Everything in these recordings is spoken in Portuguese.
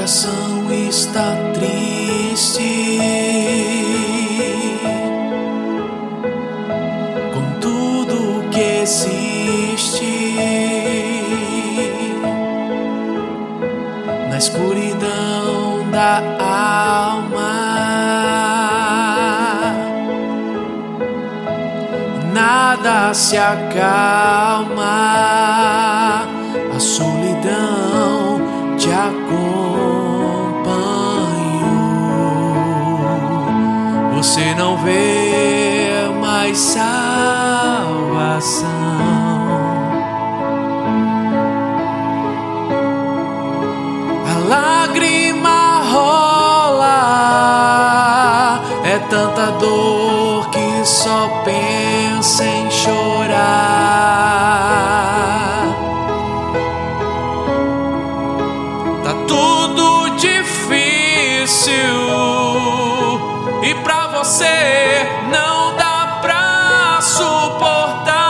coração está triste com tudo que existe na escuridão da alma. Nada se acalma, a solidão te acompanhou. Você não vê mais salvação. A lágrima rola, é tanta dor que só pensa em chorar. Tá tudo difícil e pra você não dá pra suportar.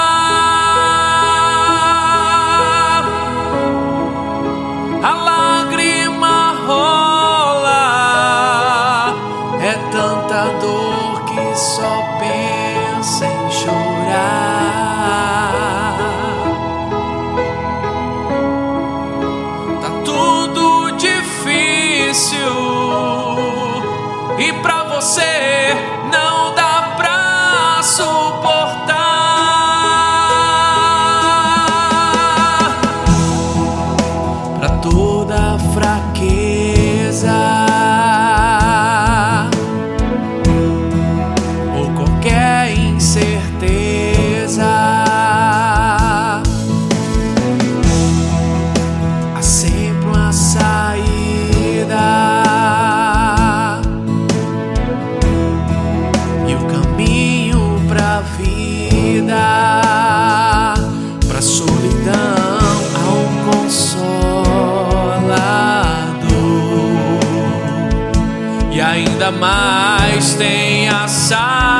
A lágrima rola, é tanta dor que só pensa em chorar. Tá tudo difícil e pra você não dá pra suportar. Pra toda fraqueza ou qualquer incerteza, há sempre uma saída. Caminho pra vida, pra solidão há um consolador, e ainda mais tem a salvação.